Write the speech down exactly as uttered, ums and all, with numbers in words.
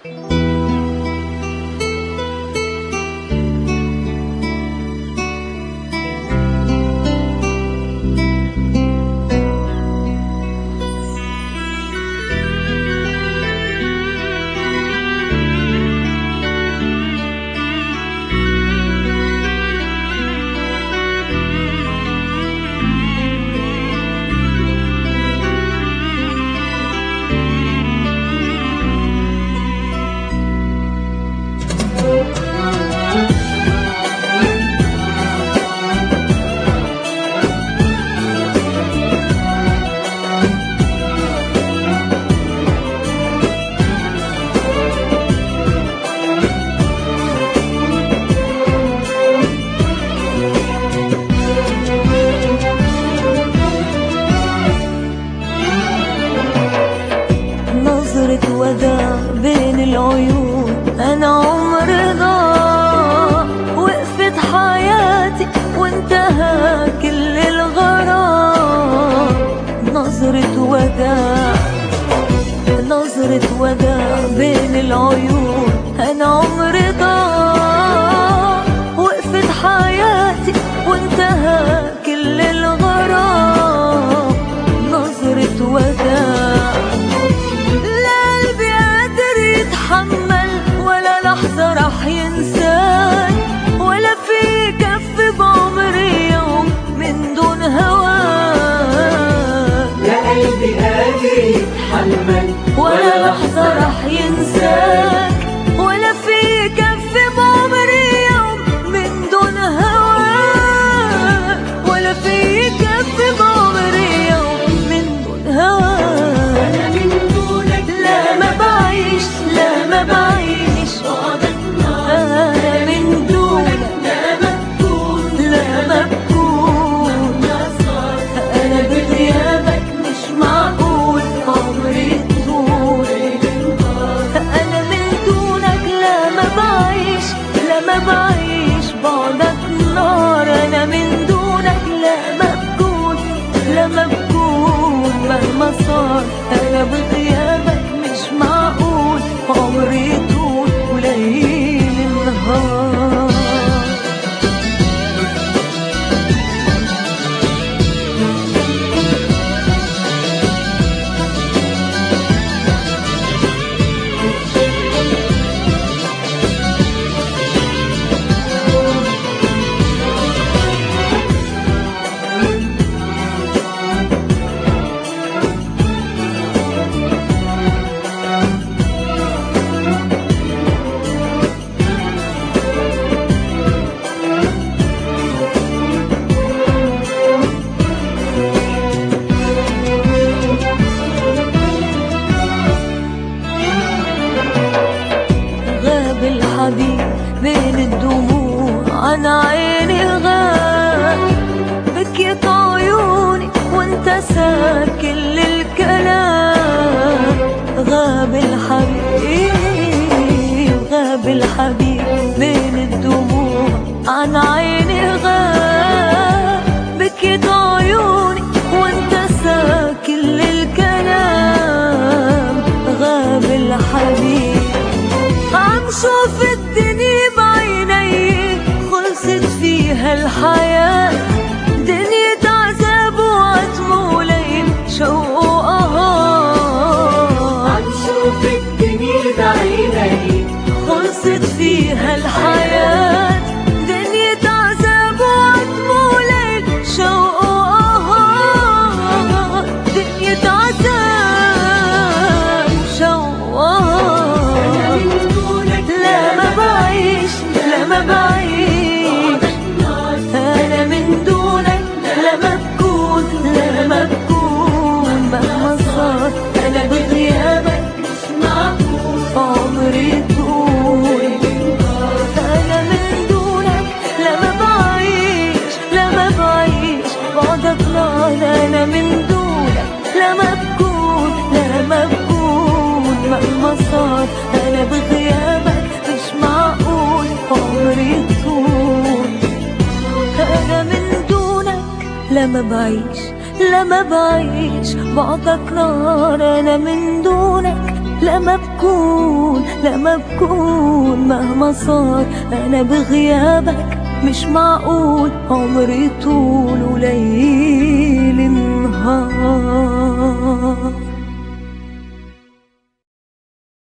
وداع بين العيون، أنا عمري ضاع، وقفت حياتي وانتهى كل الغرام. نظرة وداع نظرة وداع بين العيون، أنا عمري ضاع، وقفت حياتي وانتهى كل الغرام. نظرة وداع ولا لحظة رح ينساك، ولا في كف بعمري يوم من دون هواك. لا قلبي قادر يتحمل ولا لحظة رح ينساك، ولا في كف بعمري يوم من دون هواك، ولا في كف بعمري يوم من دون هواك. أنا من دونك لا ما بعيش، لا ما بعيش، أنا من دونك لا مبكون لا مبكون. أنا بغيابك مش معقول عمري طول. أنا من دونك لا ما بعيش، لا ما بعيش، بعدك نار. أنا من دونك لا مبكون لا مبكون مهما صار. أنا بغيابك مش معقول عمري طول وليل النهار. الحبيب بين الدموع عن عيني غاب، بكيت عيوني وانت ساكن الكلام. غاب الحبيب غاب الحبيب بين الدموع عن عيني غاب، بكيت عيوني وانت ساكن الكلام. غاب الحبيب عم شوف الدنيا بعيني، خلصت فيها الحياة، دنيا عذاب وعتم وليل شوق وقهار. عم شوف الدنيا بعيني، خلصت فيها الحياة، دنيا عذاب وعتم وليل شوق وقهار. دنيا عذاب شوق وقهار. لا ما بعيش، لا ما بعيش، أنا من دونك لا مبكون لا مبكون مهما صار. أنا بغيابك مش معقول عمري طول. أنا من دونك لا ما بعيش، لا ما بعيش، بعدك نار. أنا من دونك لا مبكون لا مبكون مهما صار. أنا بغيابك مش معقول عمري طول. أنا من دونك لا ما بعيش، لا ما بعيش، بعدك نار. أنا من دونك لا ما لما بكون لما بكون مهما صار أنا بغيابك مش معقول عمري طول وليل نهار.